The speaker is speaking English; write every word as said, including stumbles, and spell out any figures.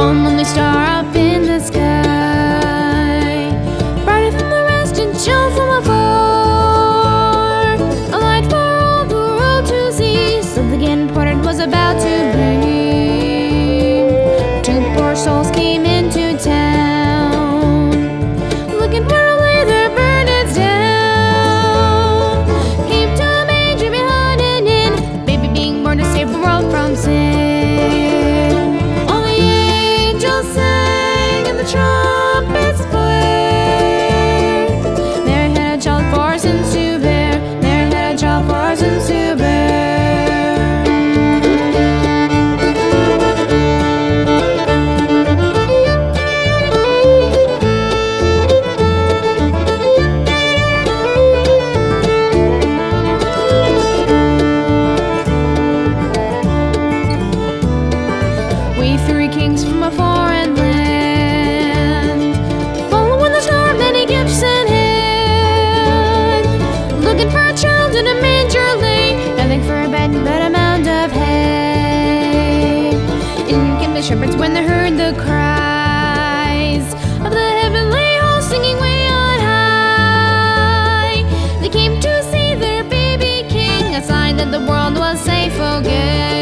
One lonely star up in the sky, brighter than the rest and shone from afar, a light for all the world to see. Something important was about to be. Two poor souls came into town, looking for a way their burdens down. Came to a manger behind an inn, baby being born to save the world from sin. All the angels sang and the trumpets played. Mary had a child for sins to bear. Mary had a child for sins to bear. We three kings from a foreign land, following the star, many gifts in hand, looking for a child in a manger lay, nothing for a bed but a mound of hay. In came the shepherds when they heard the cries of the heavenly host singing way on high. They came to see their baby king, a sign that the world was safe again.